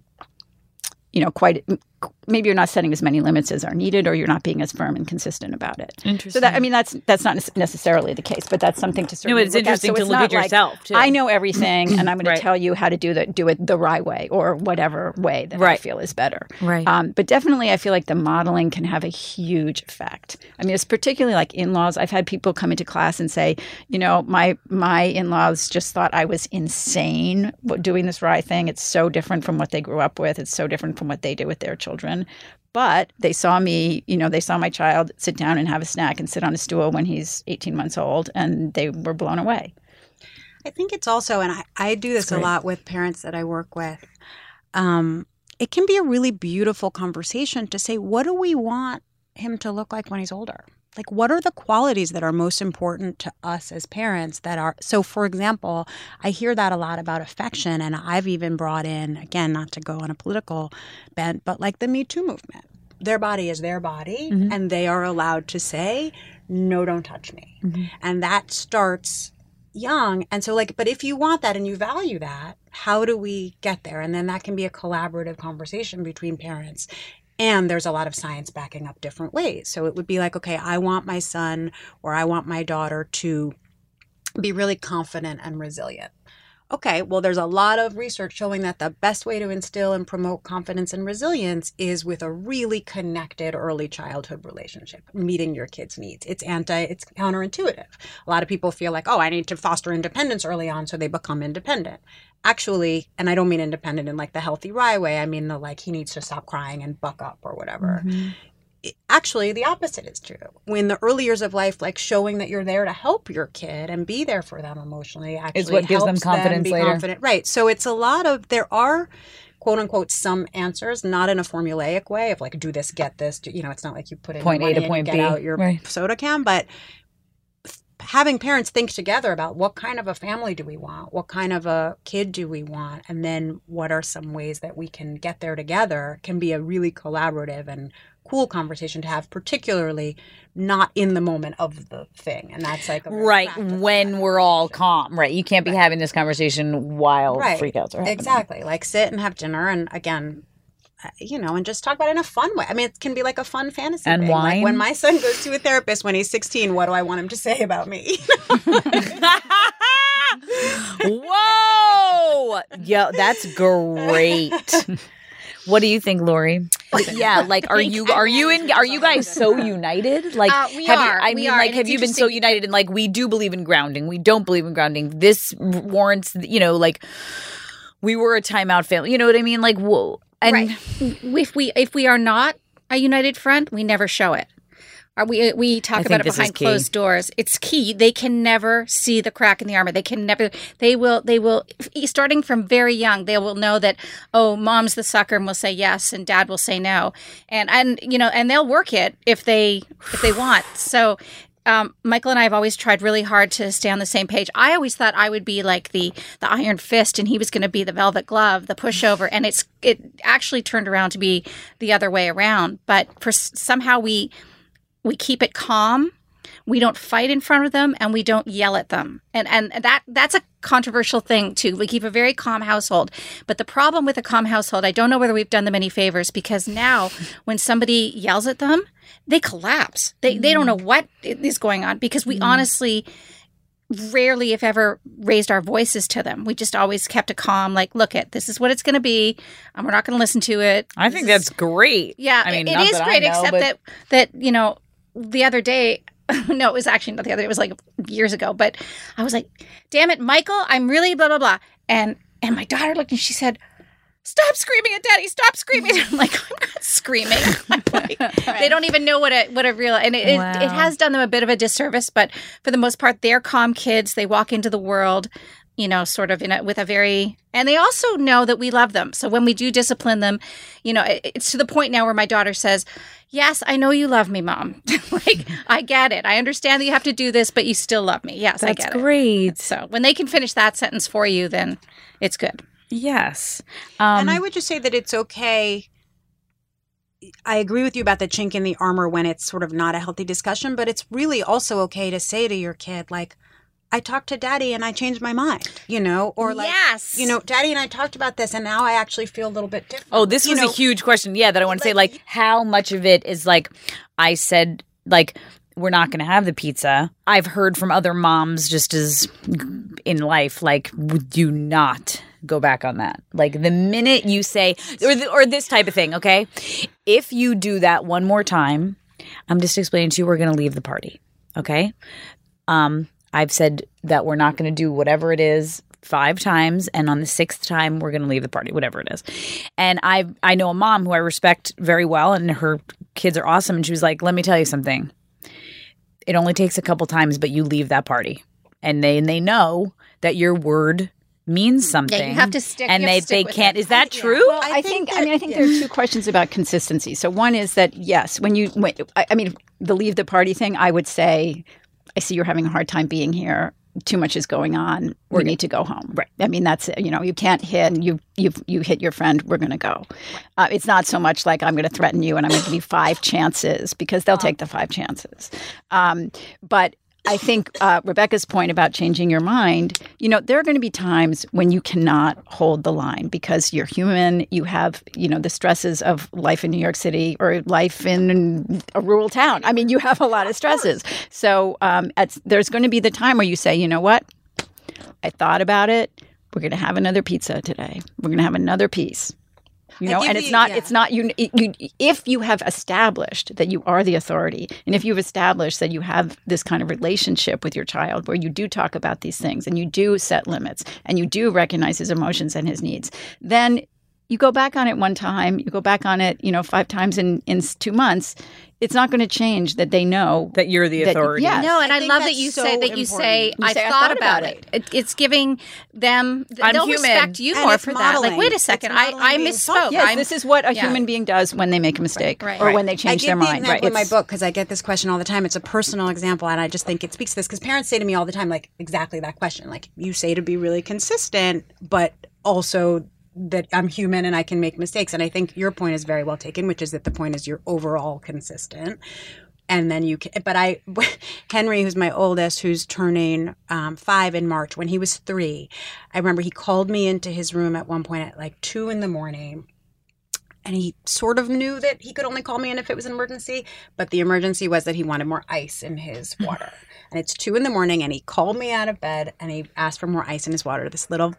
maybe you're not setting as many limits as are needed, or you're not being as firm and consistent about it. Interesting. So that's not necessarily the case, but that's something to sort of it's interesting to look at yourself too. I know everything, and I'm going to tell you how to do it the right way, or whatever way that I feel is better. Right. But definitely, I feel like the modeling can have a huge effect. I mean, it's particularly like in-laws. I've had people come into class and say, my in-laws just thought I was insane doing this Rye thing. It's so different from what they grew up with. It's so different from what they did with their children. But they saw me, they saw my child sit down and have a snack and sit on a stool when he's 18 months old, and they were blown away. I think it's also, and I do this a lot with parents that I work with, it can be a really beautiful conversation to say, what do we want him to look like when he's older? Like, what are the qualities that are most important to us as parents that are, so for example, I hear that a lot about affection, and I've even brought in, again, not to go on a political bent, but like the Me Too movement. Their body is their body, mm-hmm. and they are allowed to say, no, don't touch me. Mm-hmm. And that starts young. And so but if you want that and you value that, how do we get there? And then that can be a collaborative conversation between parents. And there's a lot of science backing up different ways. So it would be like, okay, I want my son or I want my daughter to be really confident and resilient. Okay, well, there's a lot of research showing that the best way to instill and promote confidence and resilience is with a really connected early childhood relationship, meeting your kids' needs. It's counterintuitive. A lot of people feel like, oh, I need to foster independence early on so they become independent. Actually, and I don't mean independent in like the healthy Rye way, I mean the like he needs to stop crying and buck up or whatever. Mm-hmm. Actually, the opposite is true. When the early years of life, like showing that you're there to help your kid and be there for them emotionally, actually is what gives them confidence later. Confident. Right. So it's a lot of, there are quote unquote some answers, not in a formulaic way of like, do this, get this. It's not like you put in point A to point B, get out your soda can, but having parents think together about what kind of a family do we want? What kind of a kid do we want? And then what are some ways that we can get there together can be a really collaborative and cool conversation to have, particularly not in the moment of the thing. And that's like when we're all calm. Right. You can't be having this conversation while freakouts are happening. Exactly. Like sit and have dinner and again, and just talk about it in a fun way. I mean, it can be like a fun fantasy and thing. Wine. Like when my son goes to a therapist when he's 16, what do I want him to say about me? Whoa! Yo, that's great. What do you think, Lori? Yeah, like are you guys so united? Like We have are. You, I We mean, are. like And have it's you been so interesting united? And like we do believe in grounding. We don't believe in grounding. This warrants, like we were a timeout family. You know what I mean? Like whoa. And right. If we are not a united front, we never show it. We talk about it behind closed doors. It's key. They can never see the crack in the armor. They will, starting from very young, they will know that, oh, mom's the sucker and will say yes and dad will say no. And they'll work it if they want. So Michael and I have always tried really hard to stay on the same page. I always thought I would be like the iron fist and he was going to be the velvet glove, the pushover. And it actually turned around to be the other way around. But somehow we keep it calm. We don't fight in front of them and we don't yell at them. And that's a controversial thing too. We keep a very calm household. But the problem with a calm household, I don't know whether we've done them any favors, because now when somebody yells at them, they collapse. They don't know what is going on, because we honestly rarely, if ever, raised our voices to them. We just always kept it calm, like, look, this is what it's going to be, and we're not going to listen to it. I think that's great. Yeah, I mean, it is great, except that the other day, no, it was actually not the other day, it was like years ago, but I was like, damn it, Michael, I'm really blah, blah, blah. And my daughter looked and she said, stop screaming at daddy, stop screaming. I'm like, I'm not screaming. I'm like, they don't even know what a real, and it has done them a bit of a disservice, but for the most part, they're calm kids. They walk into the world, sort of with a very, and they also know that we love them. So when we do discipline them, it's to the point now where my daughter says, yes, I know you love me, Mom. Like, I get it. I understand that you have to do this, but you still love me. Yes, I get it. That's great. So when they can finish that sentence for you, then it's good. Yes. And I would just say that it's okay. I agree with you about the chink in the armor when it's sort of not a healthy discussion, but it's really also okay to say to your kid, like, I talked to daddy and I changed my mind, or like, yes. Daddy and I talked about this and now I actually feel a little bit different. Oh, this was a huge question. Yeah, that I want to say, like, how much of it is like, I said, like, we're not going to have the pizza. I've heard from other moms just as in life, like, do not go back on that. Like, the minute you say, or this type of thing, okay? If you do that one more time, I'm just explaining to you, we're going to leave the party, okay? I've said that we're not going to do whatever it is 5 times, and on the 6th time, we're going to leave the party, whatever it is. And I know a mom who I respect very well, and her kids are awesome, and she was like, let me tell you something. It only takes a couple times, but you leave that party. And they know that your word means something. Yeah, you have to stick. And they can't. Is that true? Well, I think there are 2 questions about consistency. So one is that, yes, when the leave the party thing, I would say, I see you're having a hard time being here. Too much is going on. We need to go home. Right. I mean, that's it. You can't hit. You hit your friend. We're going to go. It's not so much like I'm going to threaten you and I'm going to give you 5 chances, because they'll take the 5 chances. But I think Rebecca's point about changing your mind, there are going to be times when you cannot hold the line because you're human. You have, the stresses of life in New York City or life in a rural town. I mean, you have a lot of stresses. So there's going to be the time where you say, you know what? I thought about it. We're going to have another pizza today. We're going to have another piece. And it's not you. If you have established that you are the authority, and if you've established that you have this kind of relationship with your child where you do talk about these things and you do set limits and you do recognize his emotions and his needs, then you go back on it one time, you go back on it, 5 times in 2 months. It's not going to change that they know that you're the authority. Yes. No, and I love that you say that. You say I thought about it. It's giving them. They'll respect you more for that. Like, wait a second, I misspoke. Yes, this is what a human being does when they make a mistake or when they change their mind. I give the example in my book because I get this question all the time. It's a personal example, and I just think it speaks to this because parents say to me all the time, like, exactly that question. Like, you say to be really consistent, but also that I'm human and I can make mistakes. And I think your point is very well taken, which is that the point is you're overall consistent. And then you can, Henry, who's my oldest, who's turning 5 in March, when he was 3, I remember he called me into his room at one point at like 2 in the morning. And he sort of knew that he could only call me in if it was an emergency. But the emergency was that he wanted more ice in his water. And it's 2 in the morning and he called me out of bed and he asked for more ice in his water. This little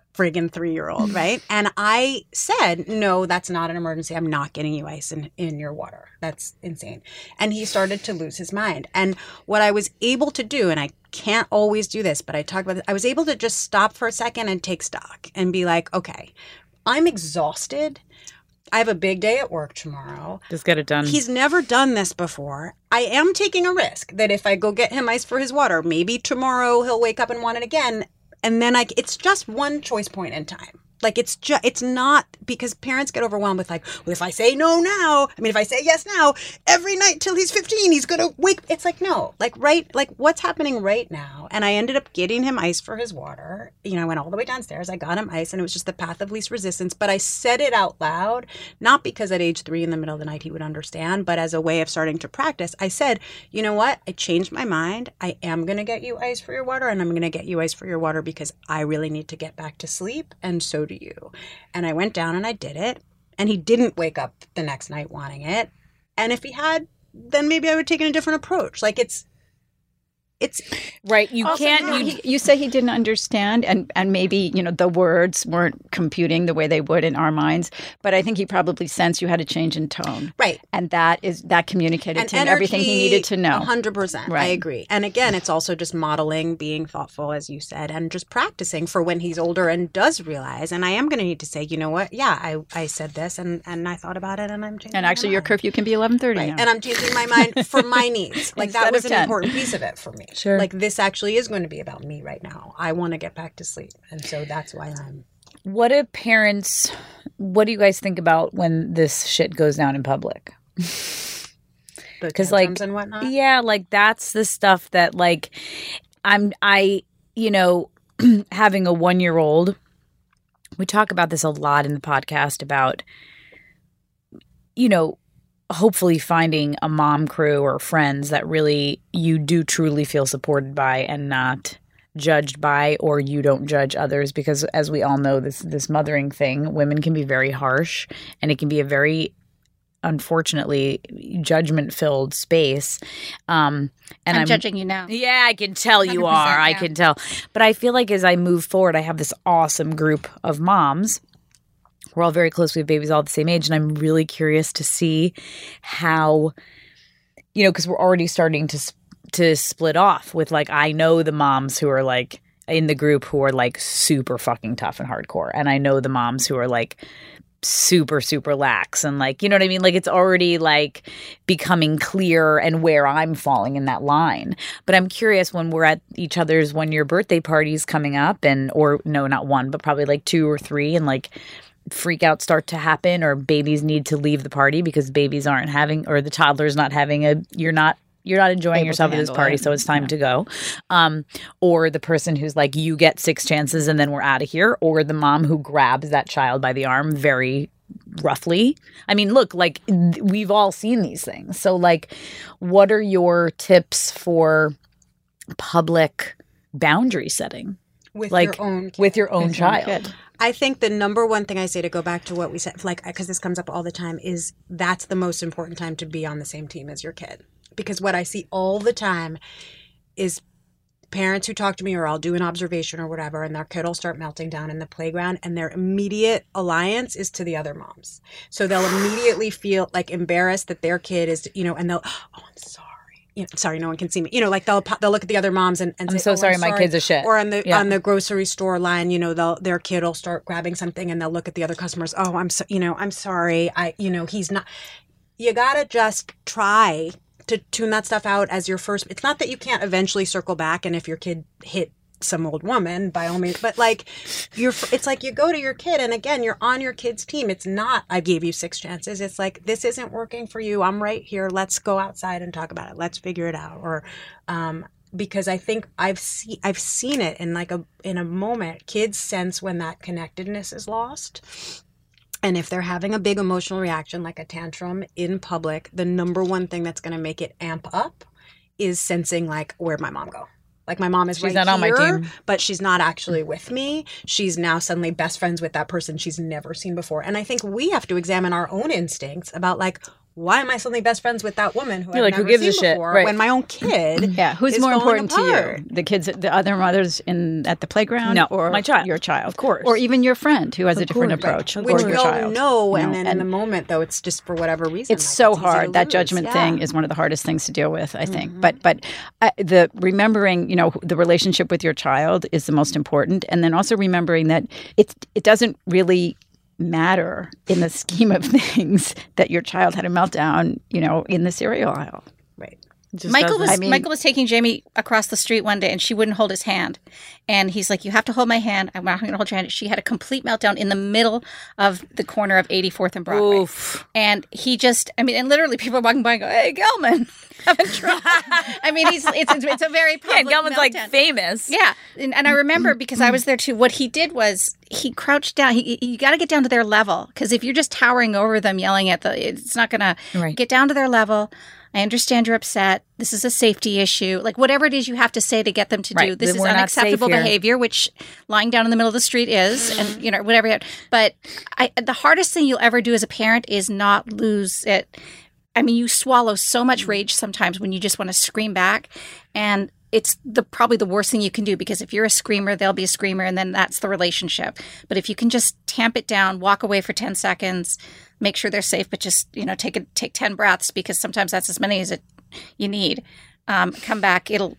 friggin' 3-year-old, right? And I said, no, that's not an emergency. I'm not getting you ice in your water. That's insane. And he started to lose his mind. And what I was able to do, and I can't always do this, but I talk about this, I was able to just stop for a second and take stock and be like, okay, I'm exhausted. I have a big day at work tomorrow. Just get it done. He's never done this before. I am taking a risk that if I go get him ice for his water, maybe tomorrow he'll wake up and want it again. And then it's just one choice point in time. Like it's not, because parents get overwhelmed with like, well, if I say no now, if I say yes now, every night till he's 15, he's going to wake. It's like, no, like what's happening right now. And I ended up getting him ice for his water. I went all the way downstairs. I got him ice, and it was just the path of least resistance. But I said it out loud, not because at age 3 in the middle of the night he would understand, but as a way of starting to practice. I said, you know what? I changed my mind. I am going to get you ice for your water, and I'm going to get you ice for your water because I really need to get back to sleep. And so do you. And I went down and I did it, and he didn't wake up the next night wanting it. And if he had, then maybe I would take a different approach. Like it's right. You can't. You say he didn't understand, and maybe the words weren't computing the way they would in our minds. But I think he probably sensed you had a change in tone, right? And that communicated to him everything he needed to know. 100%. Right. I agree. And again, it's also just modeling, being thoughtful, as you said, and just practicing for when he's older and does realize. And I am going to need to say, you know what? Yeah, I said this, and I thought about it, and I'm changing. And actually, my your mind. curfew can be 11:30 now. And I'm changing my mind for my needs. Like that was an important piece of it for me. Sure. Like this actually is going to be about me right now. I want to get back to sleep. And so that's why I'm. What do you guys think about when this shit goes down in public? Because and whatnot? Yeah, like that's the stuff that like having a 1-year-old, we talk about this a lot in the podcast about, hopefully finding a mom crew or friends that really you do truly feel supported by and not judged by, or you don't judge others, because as we all know, this mothering thing, women can be very harsh, and it can be a very, unfortunately, judgment-filled space. And I'm judging you now. Yeah, I can tell you are. Yeah. I can tell. But I feel like as I move forward, I have this awesome group of moms. We're all very close. We have babies all the same age. And I'm really curious to see how, because we're already starting to split off with like, I know the moms who are like in the group who are like super fucking tough and hardcore. And I know the moms who are like super, super lax and like, you know what I mean? Like it's already like becoming clear and where I'm falling in that line. But I'm curious when we're at each other's 1-year birthday parties coming up or no, not one, but probably like 2 or 3, and like freak outs start to happen, or babies need to leave the party because babies aren't having, or the toddler's not having you're not enjoying yourself at this party, so it's time to go. Or the person who's like, you get 6 chances and then we're out of here. Or the mom who grabs that child by the arm very roughly. I mean, look, like we've all seen these things. So like, what are your tips for public boundary setting? With like, your own kid. With your own child. I think the number one thing I say, to go back to what we said, like, because this comes up all the time, is that's the most important time to be on the same team as your kid. Because what I see all the time is parents who talk to me, or I'll do an observation or whatever, and their kid will start melting down in the playground, and their immediate alliance is to the other moms. So they'll immediately feel like embarrassed that their kid is, and they'll, oh, I'm sorry. Sorry, no one can see me. Like they'll look at the other moms and I'm say, so sorry, my kid's a shit. Or on the grocery store line, their kid will start grabbing something and they'll look at the other customers. Oh, I'm sorry. He's not. You gotta just try to tune that stuff out as your first. It's not that you can't eventually circle back, and if your kid hit some old woman, by all means, but like it's like you go to your kid, and again, you're on your kid's team. It's not, I gave you 6 chances. It's like, this isn't working for you. I'm right here. Let's go outside and talk about it. Let's figure it out. Or, because I think I've seen it in a moment. Kids sense when that connectedness is lost. And if they're having a big emotional reaction, like a tantrum in public, the number one thing that's going to make it amp up is sensing like, where'd my mom go? Like my mom is she's right not here, on my team, but she's not actually with me. She's now suddenly best friends with that person she's never seen before. And I think we have to examine our own instincts about like, why am I suddenly best friends with that woman who You're I've like, who never gives a seen shit? before? Right. When my own kid, Yeah, who's is more falling important apart. to you? The kids, the other mothers at the playground, No, or my child. your child, Of course. or even your friend who has a different course. approach, Right. or Which your we'll child. know, You and know, then in the moment, though, it's just for whatever reason. it's like, so easy to hard. That lose. judgment Yeah. thing is one of the hardest things to deal with, I think. But the remembering, the relationship with your child is the most important, and then also remembering that it doesn't really matter in the scheme of things that your child had a meltdown, in the cereal aisle. Right. Michael was taking Jamie across the street one day, and she wouldn't hold his hand. And he's like, "You have to hold my hand. I'm not going to hold your hand." She had a complete meltdown in the middle of the corner of 84th and Broadway. Oof. And he just, and literally people are walking by and go, "Hey, Gelman, having trouble." It's a very public Gelman's like meltdown. famous. Yeah. And I remember, because I was there too, what he did was he crouched down. You got to get down to their level, because if you're just towering over them yelling at it's not going to get down to their level. I understand you're upset. This is a safety issue. Like, whatever it is you have to say to get them to do. This is We're not unacceptable safe here. behavior, which lying down in the middle of the street is, and whatever. But the hardest thing you'll ever do as a parent is not lose it. You swallow so much rage sometimes when you just want to scream back, and it's probably the worst thing you can do, because if you're a screamer, they'll be a screamer, and then that's the relationship. But if you can just tamp it down, walk away for 10 seconds, make sure they're safe, but just take 10 breaths, because sometimes that's as many as you need. Come back. It'll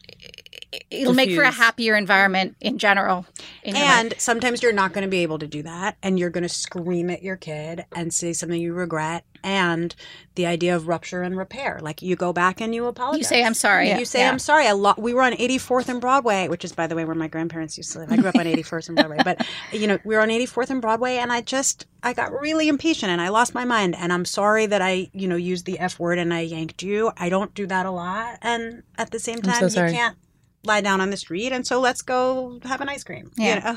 make for a happier environment in general. And sometimes you're not going to be able to do that, and you're going to scream at your kid and say something you regret. And the idea of rupture and repair, like you go back and you apologize. You say, "I'm sorry." You say, "I'm sorry." We were on 84th and Broadway, which is, by the way, where my grandparents used to live. I grew up on 81st and Broadway, but we were on 84th and Broadway, and I got really impatient and I lost my mind, and I'm sorry that I used the F word and I yanked you. I don't do that a lot, and at the same time, you can't lie down on the street, and so let's go have an ice cream. Yeah.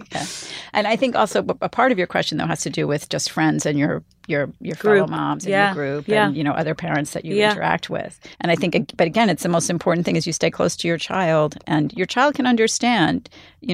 And I think also a part of your question, though, has to do with just friends and your fellow moms and your group and other parents that you interact with. And I think, but again, it's the most important thing is you stay close to your child, and your child can understand,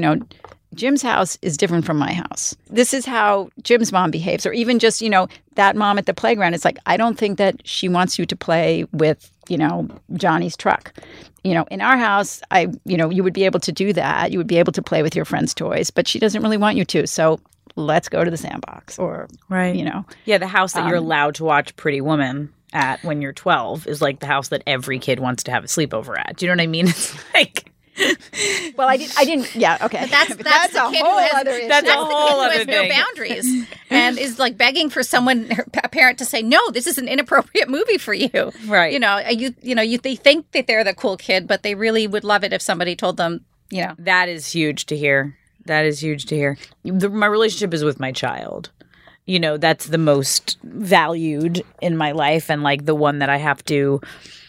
Jim's house is different from my house. This is how Jim's mom behaves. Or even just, that mom at the playground. It's like, I don't think that she wants you to play with, Johnny's truck. In our house, you would be able to do that. You would be able to play with your friend's toys, but she doesn't really want you to. So let's go to the sandbox, or, Yeah, the house that you're allowed to watch Pretty Woman at when you're 12 is like the house that every kid wants to have a sleepover at. Do you know what I mean? It's like... Well, I didn't. Yeah, okay. But that's a the kid whole who has, other issue. That's a the whole kid who other has no thing. boundaries and is like begging for a parent to say, "No, this is an inappropriate movie for you." Right. They think that they're the cool kid, but they really would love it if somebody told them, That is huge to hear. My relationship is with my child. That's the most valued in my life, and like the one that I have to,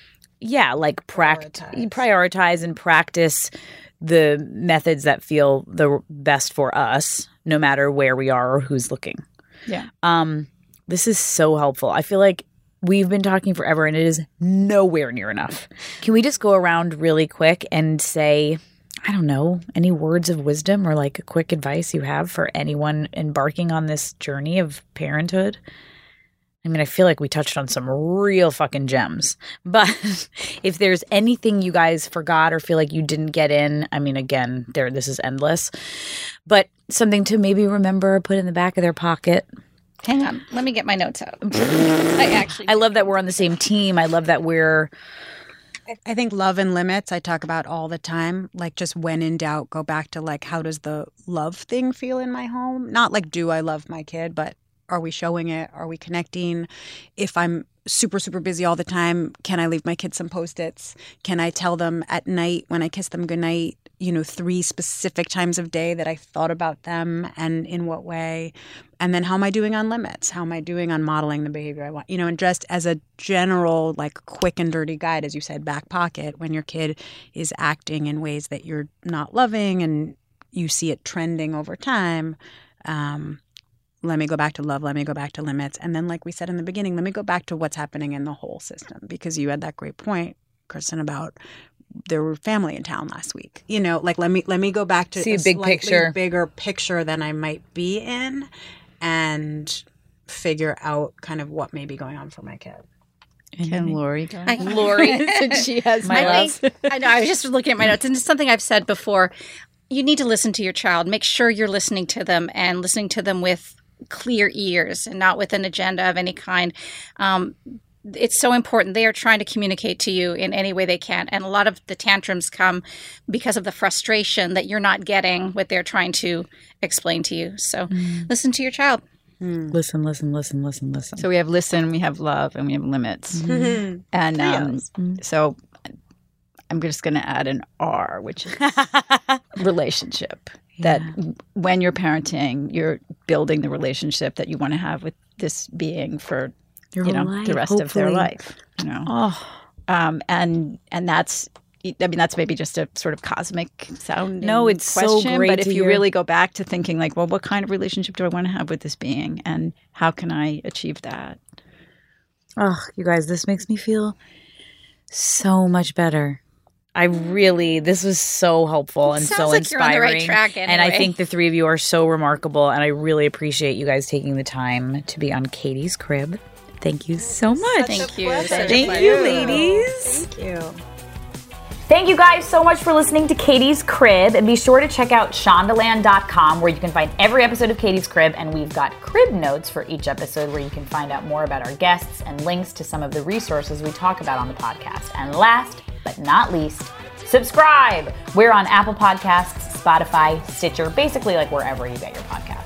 prioritize and practice the methods that feel the best for us, no matter where we are or who's looking. Yeah. This is so helpful. I feel like we've been talking forever, and it is nowhere near enough. Can we just go around really quick and say, I don't know, any words of wisdom or like a quick advice you have for anyone embarking on this journey of parenthood? I feel like we touched on some real fucking gems. But if there's anything you guys forgot or feel like you didn't get in, again, this is endless. But something to maybe remember, put in the back of their pocket. Hang on, let me get my notes out. I love that we're on the same team. I love that we're... I think love and limits I talk about all the time. Like, just when in doubt, go back to like, how does the love thing feel in my home? Not like, do I love my kid, but are we showing it? Are we connecting? If I'm super, super busy all the time, can I leave my kids some Post-its? Can I tell them at night when I kiss them goodnight, 3 specific times of day that I thought about them and in what way? And then how am I doing on limits? How am I doing on modeling the behavior I want? And just as a general, like, quick and dirty guide, as you said, back pocket, when your kid is acting in ways that you're not loving and you see it trending over time, let me go back to love, let me go back to limits. And then, like we said in the beginning, let me go back to what's happening in the whole system. Because you had that great point, Kristen, about there were family in town last week. Let me go back to see a big picture, bigger picture than I might be in, and figure out kind of what may be going on for my kid. Can Lori go? Lori. Since she has I know. I was just looking at my notes, and it's something I've said before. You need to listen to your child. Make sure you're listening to them and listening to them with clear ears and not with an agenda of any kind. It's so important. They are trying to communicate to you in any way they can. And a lot of the tantrums come because of the frustration that you're not getting what they're trying to explain to you. So listen to your child. Listen. So we have listen, we have love, and we have limits. And so I'm just going to add an R, which is relationship. That when you're parenting, you're building the relationship that you want to have with this being for the rest of their life. And that's maybe just a sort of cosmic sounding it's question. so great. But if you really go back to thinking like, well, what kind of relationship do I want to have with this being, and how can I achieve that? Oh, you guys, this makes me feel so much better. This was so helpful and so like inspiring. You're on the right track anyway. And I think the three of you are so remarkable, and I really appreciate you guys taking the time to be on Katie's Crib. Thank you so much. Thank you. Thank you, ladies. Thank you. Thank you guys so much for listening to Katie's Crib. And be sure to check out shondaland.com, where you can find every episode of Katie's Crib. And we've got crib notes for each episode where you can find out more about our guests and links to some of the resources we talk about on the podcast. And last but not least, subscribe. We're on Apple Podcasts, Spotify, Stitcher, basically like wherever you get your podcasts.